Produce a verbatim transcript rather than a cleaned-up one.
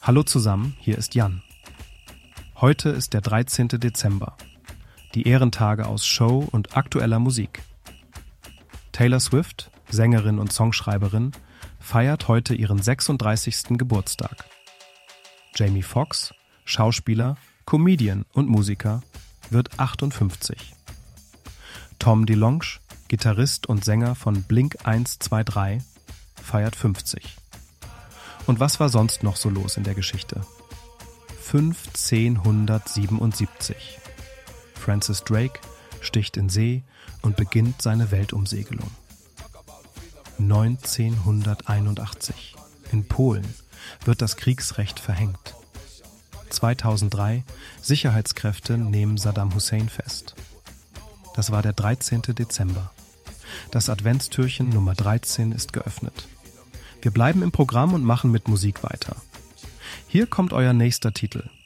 Hallo zusammen, hier ist Jan. Heute ist der dreizehnte Dezember, die Ehrentage aus Show und aktueller Musik. Taylor Swift, Sängerin und Songschreiberin, feiert heute ihren sechsunddreißigsten Geburtstag. Jamie Foxx, Schauspieler, Comedian und Musiker, wird achtundfünfzig. Tom DeLonge, Gitarrist und Sänger von Blink eins zwei drei, feiert fünfzig. Und was war sonst noch so los in der Geschichte? fünfzehnhundertsiebenundsiebzig. Francis Drake sticht in See und beginnt seine Weltumsegelung. neunzehnhunderteinundachtzig. In Polen wird das Kriegsrecht verhängt. zweitausenddrei. Sicherheitskräfte nehmen Saddam Hussein fest. Das war der dreizehnte Dezember. Das Adventstürchen Nummer dreizehn ist geöffnet. Wir bleiben im Programm und machen mit Musik weiter. Hier kommt euer nächster Titel.